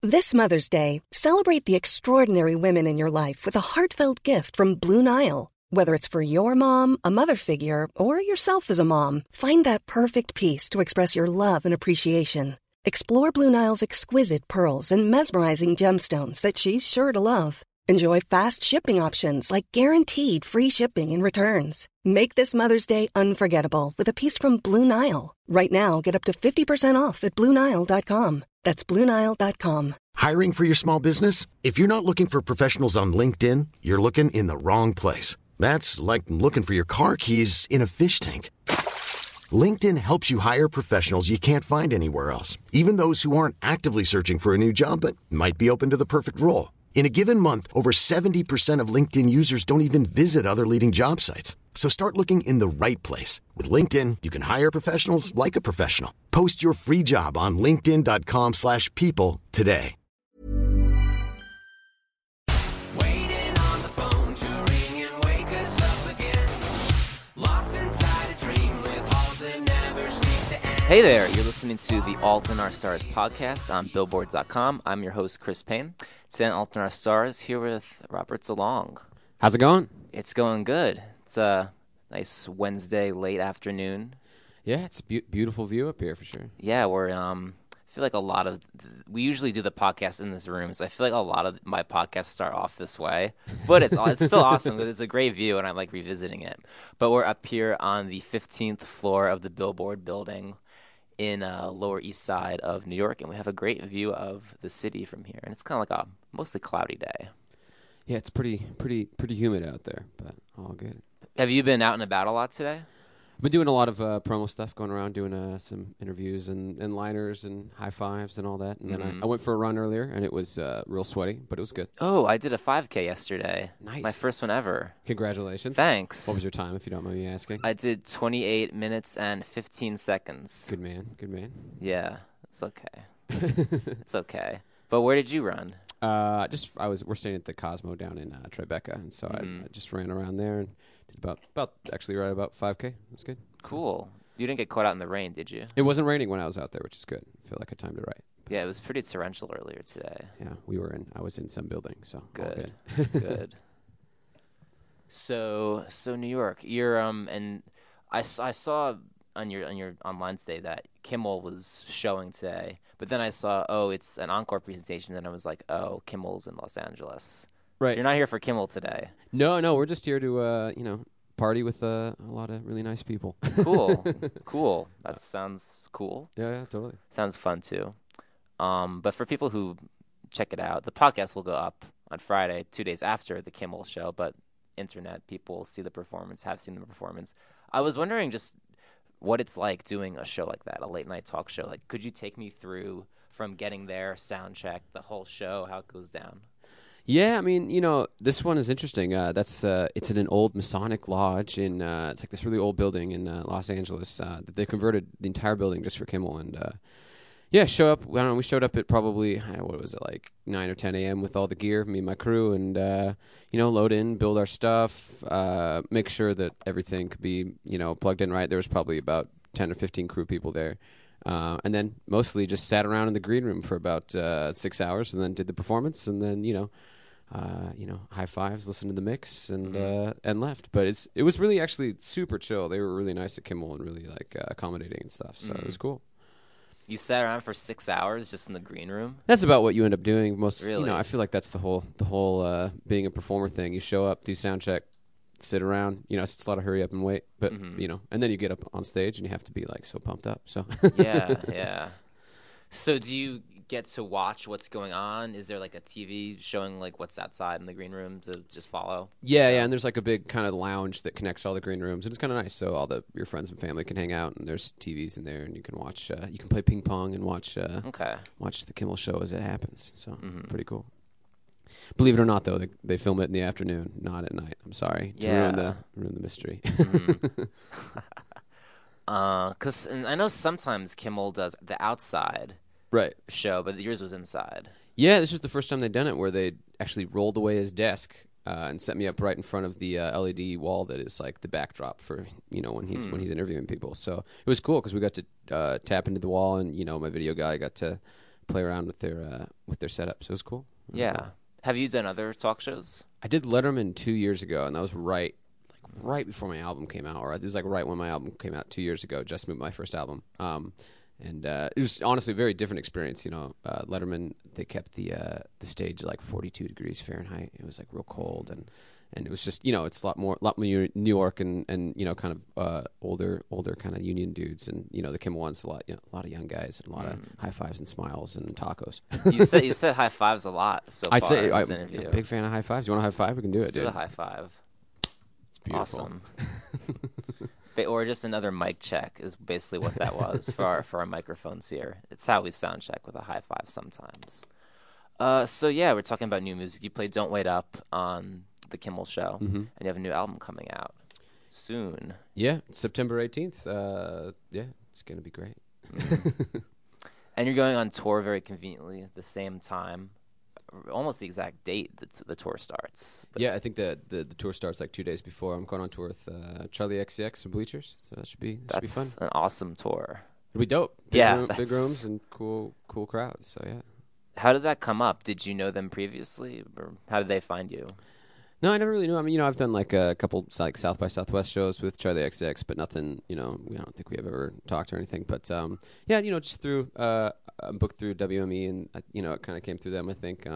This Mother's Day, celebrate the extraordinary women in your life with a heartfelt gift from Blue Nile. Whether it's for your mom, a mother figure, or yourself as a mom, find that perfect piece to express your love and appreciation. Explore Blue Nile's exquisite pearls and mesmerizing gemstones that she's sure to love. Enjoy fast shipping options like guaranteed free shipping and returns. Make this Mother's Day unforgettable with a piece from Blue Nile. Right now, get up to 50% off at BlueNile.com. That's BlueNile.com. Hiring for your small business? If you're not looking for professionals on LinkedIn, you're looking in the wrong place. That's like looking for your car keys in a fish tank. LinkedIn helps you hire professionals you can't find anywhere else, even those who aren't actively searching for a new job but might be open to the perfect role. In a given month, over 70% of LinkedIn users don't even visit other leading job sites. So start looking in the right place. With LinkedIn, you can hire professionals like a professional. Post your free job on linkedin.com/people today. Waiting on the phone to ring and wake us up again. Lost inside a dream with halls that never seem to end. Hey there, you're listening to the Alt in Our Stars podcast on Billboard.com. I'm your host, Chris Payne. Today on Alt in Our Stars, here with Robert DeLong. How's it going? It's going good. It's a nice Wednesday late afternoon. Yeah, it's a beautiful view up here for sure. Yeah, we're I feel like a lot of we usually do the podcast in this room, so I feel like a lot of my podcasts start off this way. But it's still awesome because it's a great view, and I like revisiting it. But we're up here on the 15th floor of the Billboard building in Lower East Side of New York, and we have a great view of the city from here. And it's kind of like a mostly cloudy day. Yeah, it's pretty humid out there, but all good. Have you been out and about a lot today? I've been doing a lot of promo stuff, going around doing some interviews and liners and high fives and all that. And then I went for a run earlier, and it was real sweaty, but it was good. Oh, I did a 5K yesterday. Nice. My first one ever. Congratulations. Thanks. What was your time, if you don't mind me asking? I did 28 minutes and 15 seconds. Good man. Yeah, it's okay. It's okay. But where did you run? We're staying at the Cosmo down in Tribeca, and so I just ran around there and did about 5K. It was good. Cool. You didn't get caught out in the rain, did you? It wasn't raining when I was out there, which is good. I feel like I timed it right. Yeah, it was pretty torrential earlier today. Yeah, I was in some building, so good. All good. Good. So New York, you're and I saw on your online today that Kimmel was showing today, but then I saw it's an encore presentation, and I was like, Kimmel's in Los Angeles. Right. So you're not here for Kimmel today. No, we're just here to party with a lot of really nice people. Cool. That sounds cool. Yeah, totally. Sounds fun too. But for people who check it out, the podcast will go up on Friday, 2 days after the Kimmel show, but internet people see the performance, have seen the performance. I was wondering just what it's like doing a show like that, a late night talk show. Like, could you take me through from getting there, sound check, the whole show, how it goes down? Yeah, I mean, this one is interesting. It's in an old Masonic lodge in it's like this really old building in Los Angeles that they converted the entire building just for Kimmel. And show up. I don't know. We showed up at probably what was it, like 9 or 10 a.m. with all the gear, me and my crew, and load in, build our stuff, make sure that everything could be plugged in right. There was probably about 10 or 15 crew people there. And then mostly just sat around in the green room for about 6 hours, and then did the performance, and then high fives, listened to the mix, and left. But it was really actually super chill. They were really nice at Kimmel and really accommodating and stuff. So it was cool. You sat around for 6 hours just in the green room? That's about what you end up doing most. Really? I feel like that's the whole being a performer thing. You show up, do sound check, sit around. It's a lot of hurry up and wait. But and then you get up on stage and you have to be so pumped up. So Yeah. So do you get to watch what's going on? Is there a TV showing what's outside in the green room to just follow? Yeah, and there's a big kind of lounge that connects all the green rooms, and it's kind of nice. So all your friends and family can hang out, and there's TVs in there, and you can watch. You can play ping pong and watch. Watch the Kimmel show as it happens. So pretty cool. Believe it or not, though, they film it in the afternoon, not at night. I'm sorry to ruin the mystery. Because I know sometimes Kimmel does the outside show, but yours was inside. Yeah, this was the first time they'd done it where they actually rolled away his desk and set me up right in front of the LED wall that is the backdrop for when he's interviewing people. So it was cool because we got to tap into the wall, and my video guy got to play around with their setup. So it was cool. Yeah. Have you done other talk shows? I did Letterman 2 years ago, and that was right before my album came out, or it was like right when my album came out 2 years ago. Just moved my first album, and it was honestly a very different experience. You know, Letterman, they kept the stage at like 42 degrees Fahrenheit. It was like real cold, and it was just, you know, it's a lot more New York and you know, kind of older kind of union dudes, and you know, the Kimmel one's a lot of young guys and a lot of high fives and smiles and tacos. You said high fives a lot so I'd far say in this I'm interview. a big fan of high fives. You want a high five? We can do Let's it, do dude. the high five. It's beautiful. Awesome. Or just another mic check is basically what that was for our microphones here. It's how we sound check with a high five sometimes. So yeah, we're talking about new music. You played "Don't Wait Up" on the Kimmel Show, and you have a new album coming out soon. Yeah, September 18th. Yeah, it's gonna be great. And you're going on tour very conveniently at the same time, almost the exact date that the tour starts. But Yeah, I think the tour starts like 2 days before. I'm going on tour with Charlie XCX and Bleachers, so that should be fun. that's an awesome tour. It'll be dope. Big Yeah, big rooms and cool crowds. So yeah. How did that come up? Did you know them previously, or how did they find you? No, I never really knew. I mean, you know, I've done like a couple like South by Southwest shows with Charlie XCX, but nothing. You know, I don't think we have ever talked or anything. But yeah, you know, just through booked through WME, and you know, it kind of came through them. I think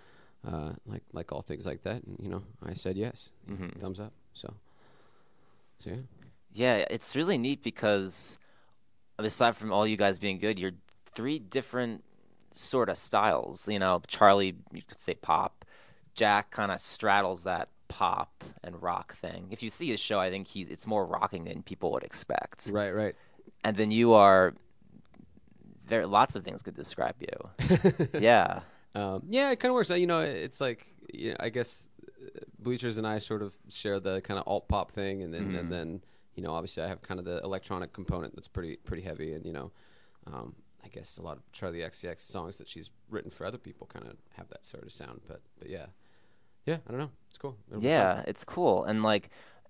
like all things like that, and you know, I said yes, thumbs up. So yeah. Yeah, it's really neat because aside from all you guys being good, you're three different sort of styles. You know, Charlie, you could say pop. Jack kind of straddles that pop and rock thing. If you see his show, I think it's more rocking than people would expect. Right. And then you are there. Lots of things could describe you. Yeah. Yeah, it kind of works. You know, it's like, yeah, I guess Bleachers and I sort of share the kind of alt pop thing, and then you know, obviously I have kind of the electronic component that's pretty heavy, and you know, I guess a lot of Charlie XCX songs that she's written for other people kind of have that sort of sound. But yeah, I don't know, it's cool. It'll be Yeah, fun. it's cool. And like,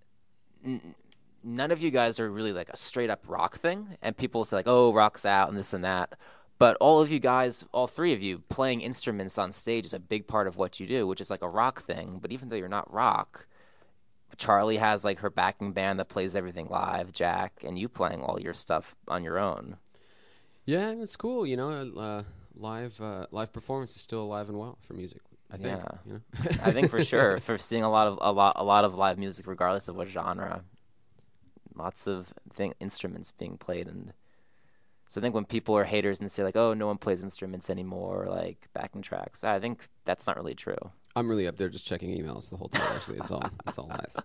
none of you guys are really like a straight up rock thing. And people say like, oh, rock's out and this and that. But all of you guys, all three of you, playing instruments on stage is a big part of what you do, which is like a rock thing. But even though you're not rock, Charlie has like her backing band that plays everything live, Jack, and you playing all your stuff on your own. Yeah, and it's cool. You know, live performance is still alive and well for music. I think. Yeah. You know? I think for sure, for seeing a lot of live music, regardless of what genre, lots of instruments being played, and so I think when people are haters and say like, "Oh, no one plays instruments anymore," or like backing tracks, I think that's not really true. I'm really up there just checking emails the whole time. Actually, it's all lies.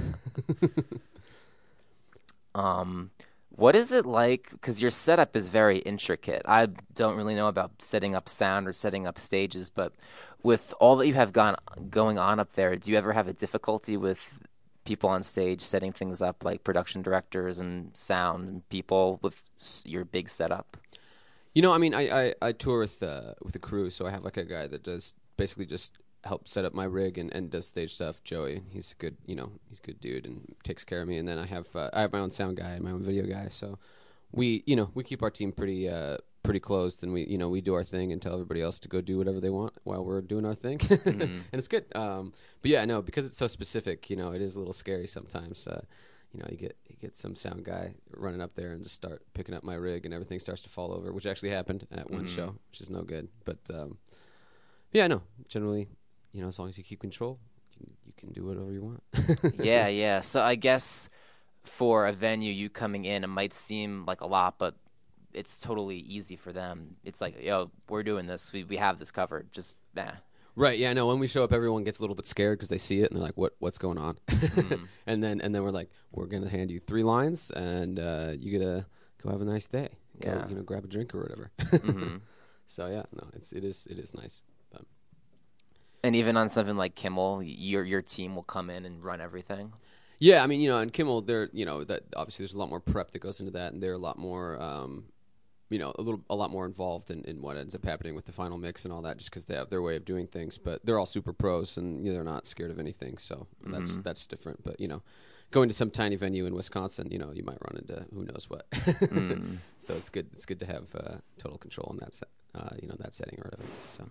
But What is it like? Because your setup is very intricate. I don't really know about setting up sound or setting up stages, but with all that you have going on up there, do you ever have a difficulty with people on stage setting things up, like production directors and sound and people with your big setup? you know, I mean, I tour with a crew, so I have like a guy that does basically just help set up my rig and does stage stuff. Joey, he's good, you know, he's a good dude and takes care of me. And then I have my own sound guy and my own video guy. So we keep our team pretty closed, and we do our thing and tell everybody else to go do whatever they want while we're doing our thing. And it's good. But yeah, no, because it's so specific, you know, it is a little scary sometimes. You know, you get some sound guy running up there and just start picking up my rig, and everything starts to fall over, which actually happened at one show, which is no good. But yeah, no, generally, you know, as long as you keep control, you can do whatever you want. Yeah. So I guess for a venue, you coming in, it might seem like a lot, but it's totally easy for them. It's like, yo, we're doing this. We have this covered. Just nah. Right. Yeah. No. When we show up, everyone gets a little bit scared because they see it and they're like, "What's going on?" and then we're like, "We're gonna hand you 3 lines, and you gotta go have a nice day. Go, Yeah. you know, grab a drink or whatever." So yeah, no, it is nice. But And even on something like Kimmel, your team will come in and run everything. yeah, I mean, you know, and Kimmel, they're, you know, that obviously there's a lot more prep that goes into that, and they're a lot more a lot more involved in what ends up happening with the final mix and all that, just because they have their way of doing things. But they're all super pros, and they're not scared of anything. So that's different. But going to some tiny venue in Wisconsin, you might run into who knows what. So it's good. It's good to have total control in that that setting or whatever. So.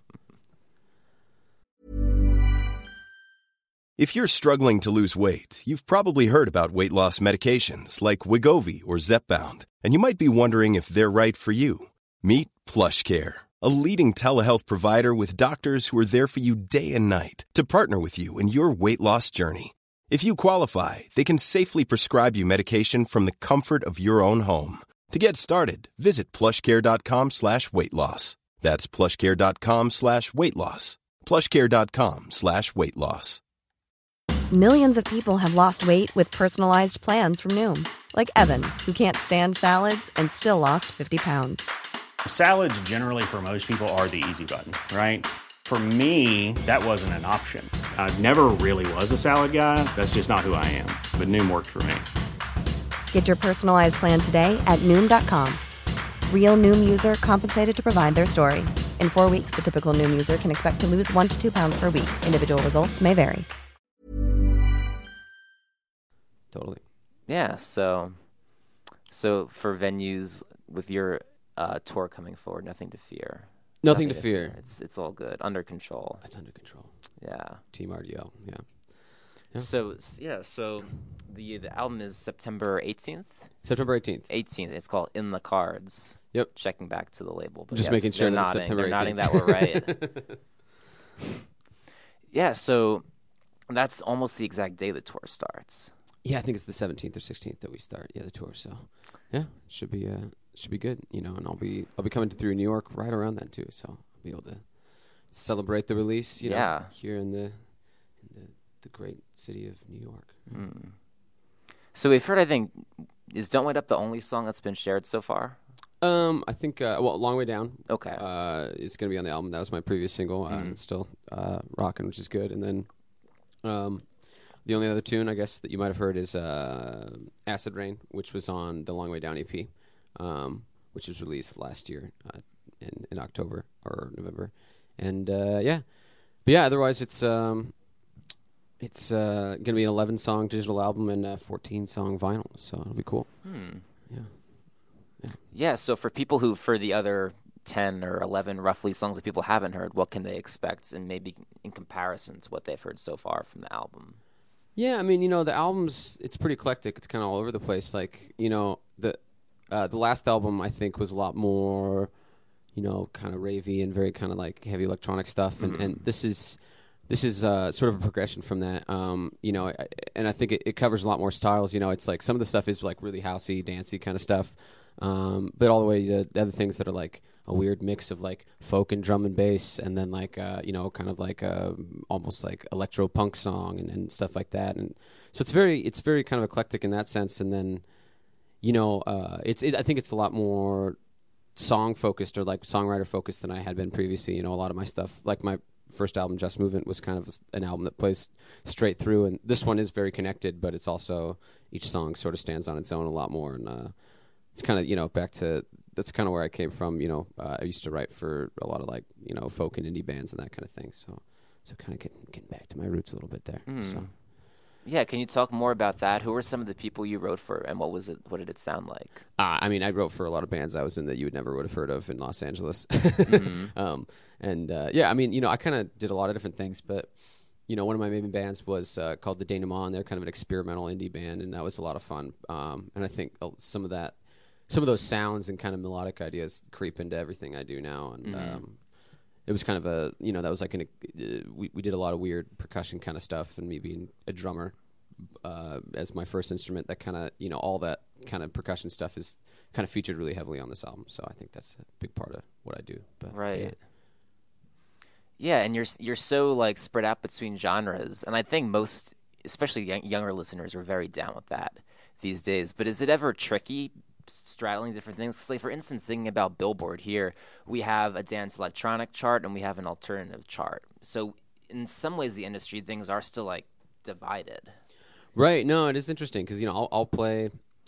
If you're struggling to lose weight, you've probably heard about weight loss medications like Wegovy or Zepbound, and you might be wondering if they're right for you. Meet PlushCare, a leading telehealth provider with doctors who are there for you day and night to partner with you in your weight loss journey. If you qualify, they can safely prescribe you medication from the comfort of your own home. To get started, visit plushcare.com/weightloss. That's plushcare.com/weightloss. plushcare.com/weightloss. Millions of people have lost weight with personalized plans from Noom. Like Evan, who can't stand salads and still lost 50 pounds. Salads generally for most people are the easy button, right? For me, that wasn't an option. I never really was a salad guy. That's just not who I am. But Noom worked for me. Get your personalized plan today at Noom.com. Real Noom user compensated to provide their story. In 4 weeks, the typical Noom user can expect to lose 1 to 2 pounds per week. Individual results may vary. Totally. Yeah. So for venues with your tour coming forward, nothing to fear. Nothing to fear. It's all good, under control. It's under control. Yeah. Team RDL. Yeah. So the album is September 18th. September 18th. 18th. It's called In the Cards. Yep. Checking back to the label. But just making sure that it's September 18th. They're nodding that we're right. Yeah. So that's almost the exact day the tour starts. Yeah, I think it's the 17th or 16th that we start. Yeah, the tour. So, yeah, should be good. And I'll be coming through New York right around then too. So I'll be able to celebrate the release. Here in the great city of New York. Mm. So we've heard. I think is "Don't Wait Up" the only song that's been shared so far. I think "Long Way Down." Okay. It's gonna be on the album. That was my previous single. It's still rocking, which is good. And then, the only other tune, I guess, that you might have heard is Acid Rain, which was on the Long Way Down EP, which was released last year in October or November. And, But yeah, otherwise it's going to be an 11-song digital album and a 14-song vinyl, so it'll be cool. Yeah, so for people for the other 10 or 11 roughly songs that people haven't heard, what can they expect, and maybe in comparison to what they've heard so far from the album? Yeah, I mean, the album's, it's pretty eclectic. It's kind of all over the place. Like, the last album, I think, was a lot more, kind of ravey and very kind of like heavy electronic stuff. And this is sort of a progression from that. And I think it covers a lot more styles. It's like some of the stuff is like really housey, dancey kind of stuff. But all the way to the other things that are like a weird mix of like folk and drum and bass, and then like kind of like almost like electro punk song and stuff like that. And so it's very kind of eclectic in that sense. And then I think it's a lot more song focused or like songwriter focused than I had been previously. A lot of my stuff, like my first album, Just Movement, was kind of an album that plays straight through, and this one is very connected, but it's also each song sort of stands on its own a lot more. And it's kind of back to, that's kind of where I came from. I used to write for a lot of like folk and indie bands and that kind of thing. So kind of getting back to my roots a little bit there. So. Yeah, can you talk more about that? Who were some of the people you wrote for, and what was it? What did it sound like? I mean, I wrote for a lot of bands I was in that you would have heard of in Los Angeles. I mean, I kind of did a lot of different things, but one of my main bands was called the Denouement. They're kind of an experimental indie band, and that was a lot of fun. And I think some of those sounds and kind of melodic ideas creep into everything I do now. And it was kind of a, that was like we did a lot of weird percussion kind of stuff, and me being a drummer as my first instrument, that kind of, all that kind of percussion stuff is kind of featured really heavily on this album. So I think that's a big part of what I do. But, right. Yeah, and you're so like spread out between genres, and I think most, especially younger listeners, are very down with that these days. But is it ever tricky straddling different things? 'Cause, like, for instance, thinking about Billboard here, we have a dance electronic chart and we have an alternative chart. So in some ways, the industry things are still like divided. Right. No, it is interesting because I'll play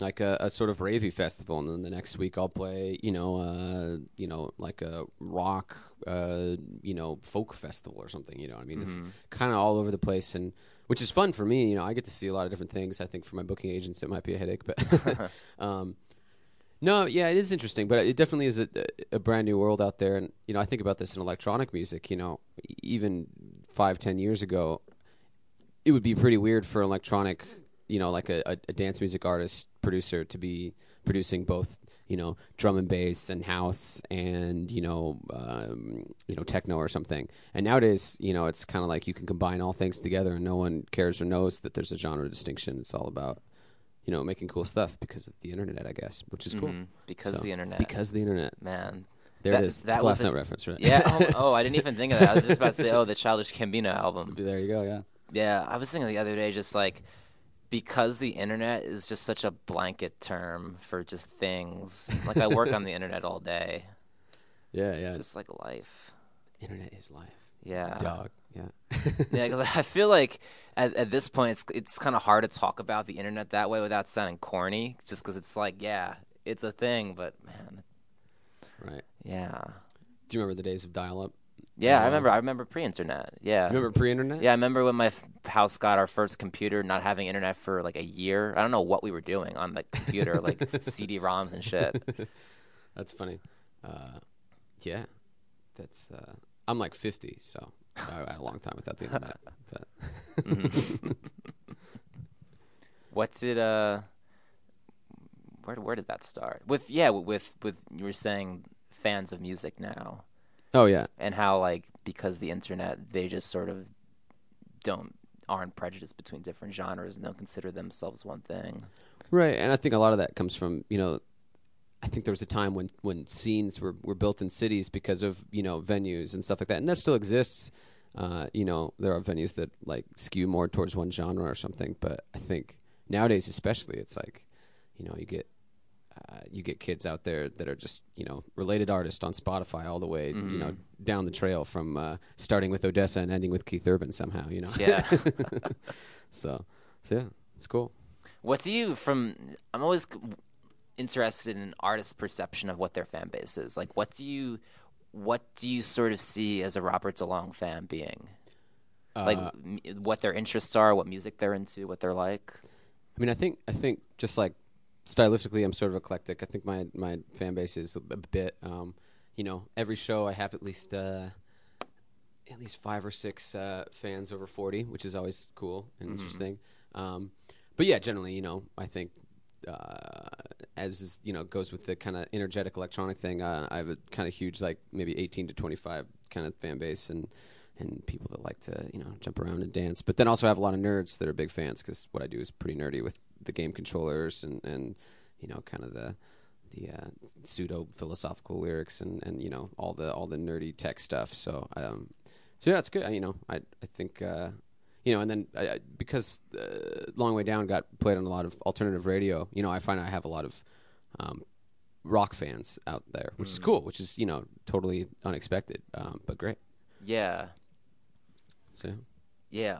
like a sort of ravey festival, and then the next week I'll play, like a rock, folk festival or something. You know what I mean? It's kind of all over the place, and which is fun for me. You know, I get to see a lot of different things. I think for my booking agents, it might be a headache, but no, yeah, it is interesting. But it definitely is a brand new world out there, and I think about this in electronic music. Even 5-10 years ago, it would be pretty weird for electronic. Like a dance music artist producer to be producing both, drum and bass and house and, techno or something. And nowadays, it's kind of like you can combine all things together and no one cares or knows that there's a genre distinction. It's all about, making cool stuff because of the internet, I guess, which is cool. Because of the internet. Because of the internet. Man. There it is. That Glass Note reference, right? Yeah. Oh, I didn't even think of that. I was just about to say, the Childish Gambino album. There you go, yeah. Yeah, I was thinking the other day just like, because the internet is just such a blanket term for just things. Like I work on the internet all day. Yeah. It's just like life. Internet is life. Yeah. Dog. Yeah. Yeah, because I feel like at this point it's kind of hard to talk about the internet that way without sounding corny. Just because it's like, yeah, it's a thing, but man. Right. Yeah. Do you remember the days of dial-up? Yeah, I remember pre-internet. Yeah. You remember pre-internet? Yeah, I remember when my house got our first computer, not having internet for like a year. I don't know what we were doing on the computer, like CD-ROMs and shit. That's funny. Yeah, that's. I'm like 50, so I had a long time without the internet. But What did where did that start? With you were saying fans of music now. Oh yeah, and how like because the internet they just sort of aren't prejudiced between different genres and don't consider themselves one thing. Right, and I think a lot of that comes from I think there was a time when scenes were built in cities because of venues and stuff like that, and that still exists. There are venues that like skew more towards one genre or something, but I think nowadays especially it's like you get kids out there that are just related artists on Spotify all the way down the trail from starting with Odessa and ending with Keith Urban somehow Yeah. so yeah, it's cool. I'm always interested in an artist's perception of what their fan base is. Like what do you sort of see as a Robert DeLong fan being? Like what their interests are, what music they're into, what they're like? I mean, I think just like stylistically, I'm sort of eclectic. I think my fan base is a bit, every show I have at least 5 or 6 fans over 40, which is always cool and interesting. But yeah, generally, I think as is, goes with the kind of energetic electronic thing, I have a kind of huge, like maybe 18 to 25 kind of fan base and people that like to, jump around and dance. But then also have a lot of nerds that are big fans because what I do is pretty nerdy with the game controllers and kind of the pseudo philosophical lyrics and all the nerdy tech stuff. So yeah, it's good. I think and then because Long Way Down got played on a lot of alternative radio. I find I have a lot of rock fans out there, which is cool. Which is totally unexpected, but great. Yeah. So. Yeah.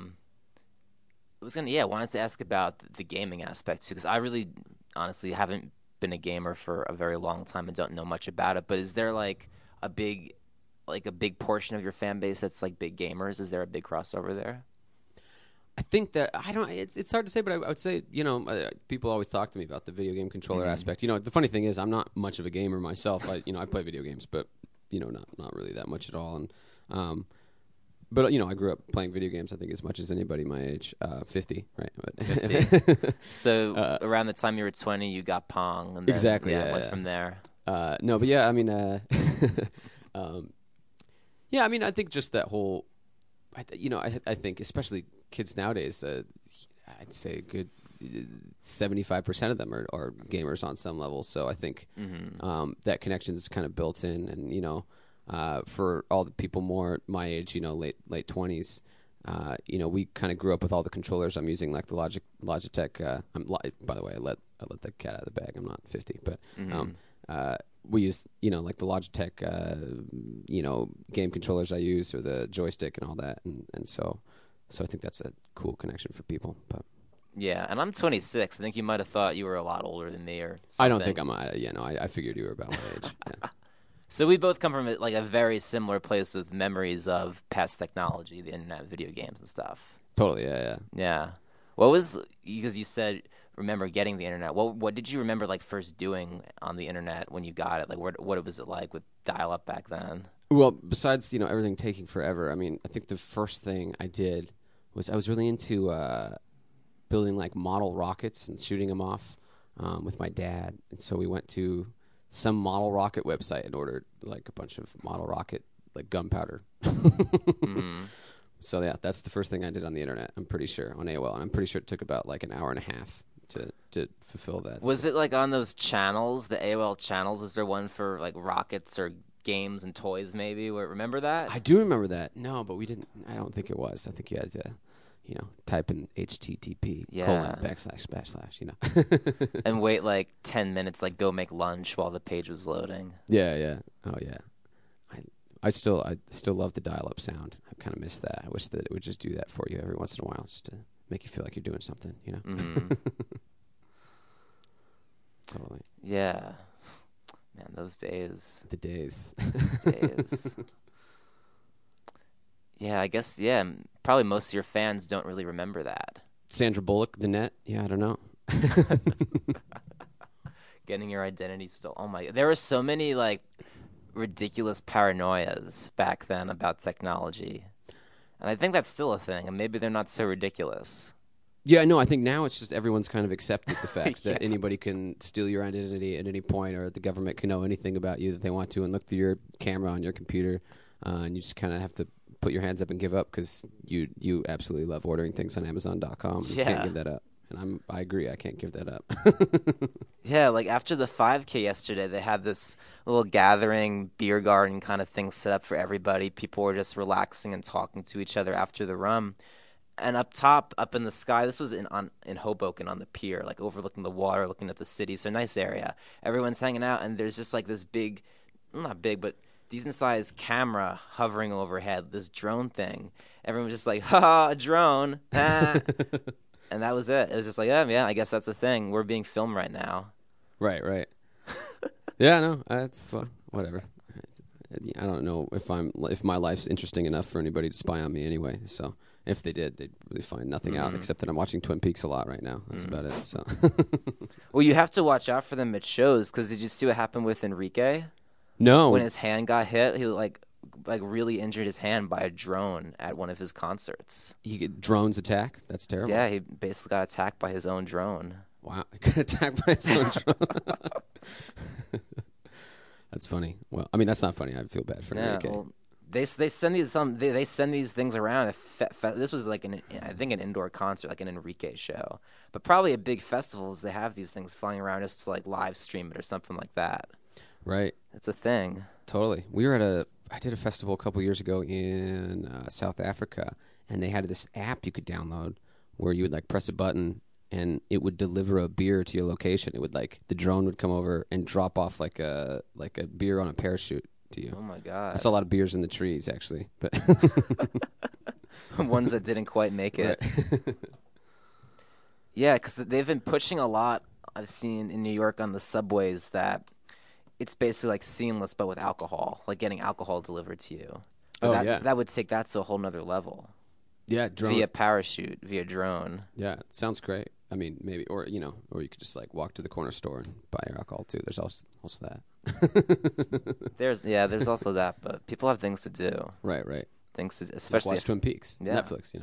Wanted to ask about the gaming aspect too, because I really, honestly, haven't been a gamer for a very long time and don't know much about it. But is there like a big portion of your fan base that's like big gamers? Is there a big crossover there? I think that it's hard to say, but I would say people always talk to me about the video game controller aspect. The funny thing is I'm not much of a gamer myself. I play video games, but not really that much at all. And but I grew up playing video games. I think as much as anybody my age, 50, right? But 50. So around the time you were 20, you got Pong, and then, exactly. Went from there. No, but yeah, I mean, yeah, I mean, I think just that whole, I think especially kids nowadays, I'd say a good 75% of them are gamers on some level. So I think that connection is kind of built in, and for all the people more my age, late 20s, we kind of grew up with all the controllers I'm using, like the Logitech. By the way, I let the cat out of the bag. I'm not 50, but we use like the Logitech game controllers I use, or the joystick and all that, and so I think that's a cool connection for people. But Yeah, and I'm 26. I think you might have thought you were a lot older than me or something. I don't think I'm. I figured you were about my age. Yeah. So we both come from like a very similar place with memories of past technology, the internet, video games, and stuff. Totally. Yeah. Yeah. What was, because you said remember getting the internet? What did you remember like first doing on the internet when you got it? Like what was it like with dial-up back then? Well, besides everything taking forever, I mean, I think the first thing I did was I was really into building like model rockets and shooting them off with my dad, and so we went to some model rocket website and ordered like a bunch of model rocket like gunpowder. Mm-hmm. So yeah, that's the first thing I did on the internet. I'm pretty sure on AOL, and I'm pretty sure it took about like an hour and a half to fulfill that. Was it like on those channels, the AOL channels? Was there one for like rockets or games and toys maybe? Remember that? I do remember that. No, but we didn't. I don't think it was. I think you had to, type in HTTP : // And wait like 10 minutes, like go make lunch while the page was loading. Yeah. Oh yeah. I still love the dial-up sound. I kind of miss that. I wish that it would just do that for you every once in a while, just to make you feel like you're doing something. Mm-hmm. Totally. Yeah. Man, those days. The days. Days. Yeah, I guess, probably most of your fans don't really remember that. Sandra Bullock, the net? Yeah, I don't know. Getting your identity still. Oh my, there were so many like ridiculous paranoias back then about technology. And I think that's still a thing, and maybe they're not so ridiculous. Yeah, no, I think now it's just everyone's kind of accepted the fact that anybody can steal your identity at any point, or the government can know anything about you that they want to and look through your camera on your computer, and you just kind of have to put your hands up and give up because you absolutely love ordering things on Amazon.com. You can't give that up. And I agree, I can't give that up. Yeah, like after the 5K yesterday, they had this little gathering, beer garden kind of thing set up for everybody. People were just relaxing and talking to each other after the run. And up top, up in the sky, this was in Hoboken on the pier, like overlooking the water, looking at the city. So nice area. Everyone's hanging out, and there's just like this big, not big, but decent-sized camera hovering overhead, this drone thing. Everyone was just like, ha, a drone. Ah. And that was it. It was just like, yeah, I guess that's the thing. We're being filmed right now. Right. Yeah, no, that's whatever. I don't know if my life's interesting enough for anybody to spy on me anyway. So if they did, they'd really find nothing out except that I'm watching Twin Peaks a lot right now. That's about it. So. Well, you have to watch out for them at shows, because did you see what happened with Enrique? No. When his hand got hit, he like really injured his hand by a drone at one of his concerts. He get drones attack? That's terrible. Yeah, he basically got attacked by his own drone. Wow, he got attacked by his own drone. That's funny. Well, I mean, that's not funny. I feel bad for Enrique. Well, they send these they send these things around. This was like I think an indoor concert, like an Enrique show, but probably at big festivals they have these things flying around just to like live stream it or something like that. Right. It's a thing. Totally. I did a festival a couple years ago in South Africa, and they had this app you could download where you would like press a button and it would deliver a beer to your location. It would the drone would come over and drop off like a beer on a parachute to you. Oh my God. I saw a lot of beers in the trees actually, but ones that didn't quite make it. Right. Yeah, because they've been pushing a lot. I've seen in New York on the subways that it's basically like seamless, but with alcohol, like getting alcohol delivered to you. But that would take that to a whole nother level. Yeah, drone. Via parachute, via drone. Yeah, it sounds great. I mean, maybe, or you could just like walk to the corner store and buy your alcohol too. There's also that. There's also that, but people have things to do. Right. Things to, especially like watch Twin Peaks, yeah. Netflix.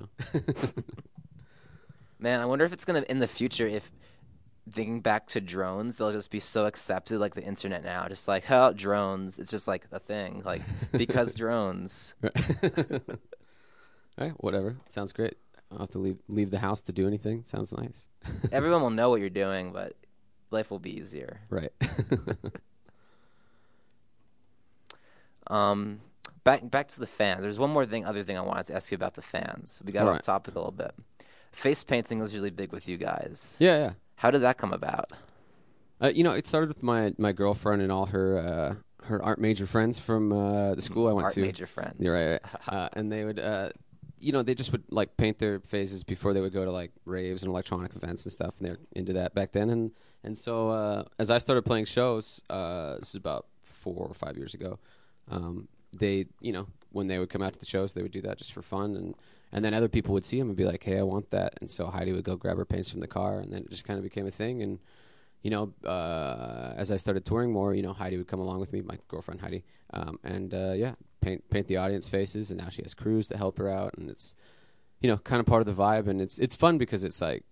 Man, I wonder if it's gonna in the future if. Thinking back to drones, they'll just be so accepted like the internet now. Just like, oh, drones. It's just like a thing. Like, because drones. All right, whatever. Sounds great. I'll have to leave the house to do anything. Sounds nice. Everyone will know what you're doing, but life will be easier. Right. Back to the fans. There's one more other thing I wanted to ask you about the fans. We got off topic a little bit. Face painting was really big with you guys. Yeah. How did that come about? It started with my girlfriend and all her art major friends from the school I went to. Art major friends. You're right. And they would they just would like paint their faces before they would go to like raves and electronic events and stuff, and they're into that back then. And so as I started playing shows, this is about 4 or 5 years ago, they, when they would come out to the shows, they would do that just for fun, and then other people would see them and be like, hey, I want that. And so Heidi would go grab her paints from the car, and then it just kind of became a thing. And as I started touring more, Heidi would come along with me, my girlfriend Heidi, and paint the audience faces. And now she has crews that help her out, and it's kind of part of the vibe. And it's fun because it's like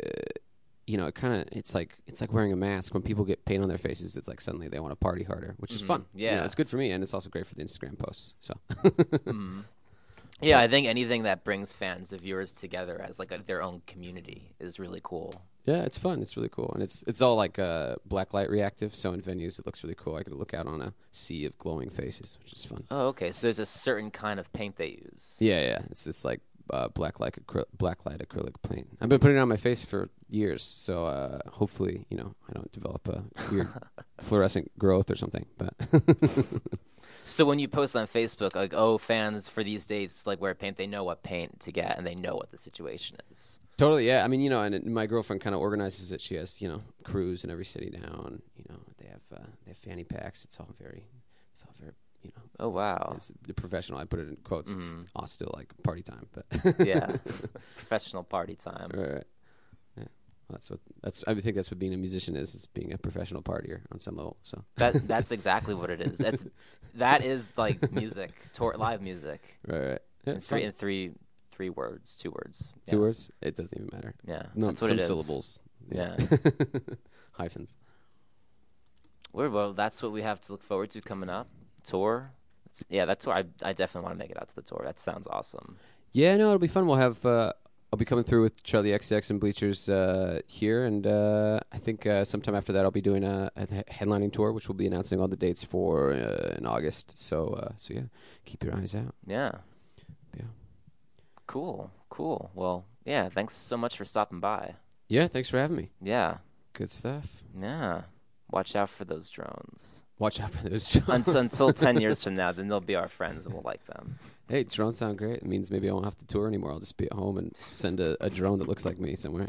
it's like wearing a mask. When people get paint on their faces, it's like suddenly they want to party harder, which is fun. Yeah, it's good for me, and it's also great for the Instagram posts. So. Yeah, I think anything that brings fans of yours together as like their own community is really cool. Yeah, it's fun. It's really cool, and it's all like black light reactive. So in venues, it looks really cool. I could look out on a sea of glowing faces, which is fun. Oh, okay. So there's a certain kind of paint they use. Yeah. It's like black light acrylic paint. I've been putting it on my face for years, so hopefully, I don't develop a weird fluorescent growth or something. But so when you post on Facebook, like, fans for these dates like wear paint, they know what paint to get and they know what the situation is. Totally, yeah. I mean, and my girlfriend kind of organizes it. She has, crews in every city now, and they have fanny packs. It's all very. Oh wow! It's the professional. I put it in quotes. It's all still like party time, but yeah, professional party time. Right. Yeah, I think that's what being a musician is being a professional partier on some level. So that's exactly what it is. That is like music, live music. Right. Yeah, it's in three words, 2 words. Yeah. 2 words? It doesn't even matter. Yeah. No, that's what some it is. syllables. Yeah. Hyphens. Well, that's what we have to look forward to coming up. Tour. That tour. I definitely want to make it out to the tour. That sounds awesome. Yeah, no, it'll be fun. We'll have. I'll be coming through with Charlie XCX and Bleachers here, and I think sometime after that I'll be doing a headlining tour, which we'll be announcing all the dates for in August. So yeah, keep your eyes out. Yeah. Yeah. Cool. Well, yeah, thanks so much for stopping by. Yeah, thanks for having me. Yeah. Good stuff. Yeah. Watch out for those drones. Until 10 years from now, then they'll be our friends and we'll like them. Hey, drones sound great. It means maybe I won't have to tour anymore. I'll just be at home and send a drone that looks like me somewhere.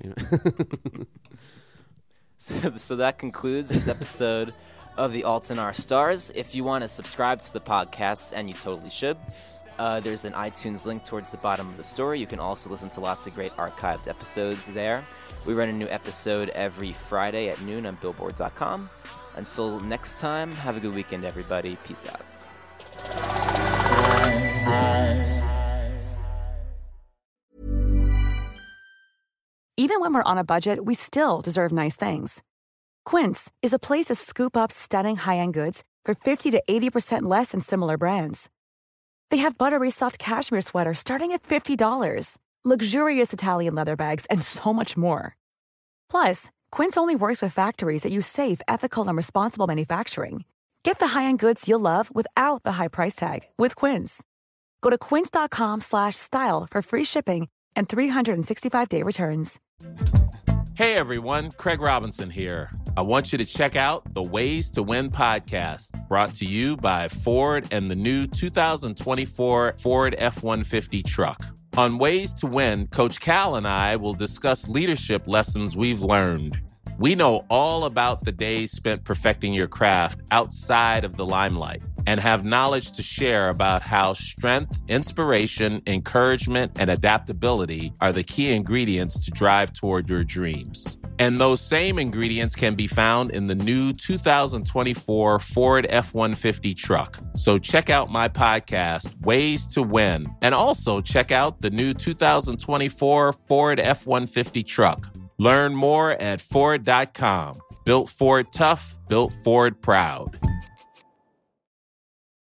So that concludes this episode of the Alton Our Stars. If you want to subscribe to the podcast, and you totally should, there's an iTunes link towards the bottom of the story. You can also listen to lots of great archived episodes there. We run a new episode every Friday at noon on Billboard.com. Until next time, have a good weekend, everybody. Peace out. Even when we're on a budget, we still deserve nice things. Quince is a place to scoop up stunning high-end goods for 50 to 80% less than similar brands. They have buttery soft cashmere sweaters starting at $50, luxurious Italian leather bags, and so much more. Plus, Quince only works with factories that use safe, ethical, and responsible manufacturing. Get the high-end goods you'll love without the high price tag with Quince. Go to quince.com/style for free shipping and 365-day returns. Hey everyone, Craig Robinson here. I want you to check out the Ways to Win podcast, brought to you by Ford and the new 2024 Ford F-150 truck. On Ways to Win, Coach Cal and I will discuss leadership lessons we've learned. We know all about the days spent perfecting your craft outside of the limelight and have knowledge to share about how strength, inspiration, encouragement, and adaptability are the key ingredients to drive toward your dreams. And those same ingredients can be found in the new 2024 Ford F-150 truck. So check out my podcast, Ways to Win, and also check out the new 2024 Ford F-150 truck. Learn more at Ford.com. Built Ford tough, built Ford proud.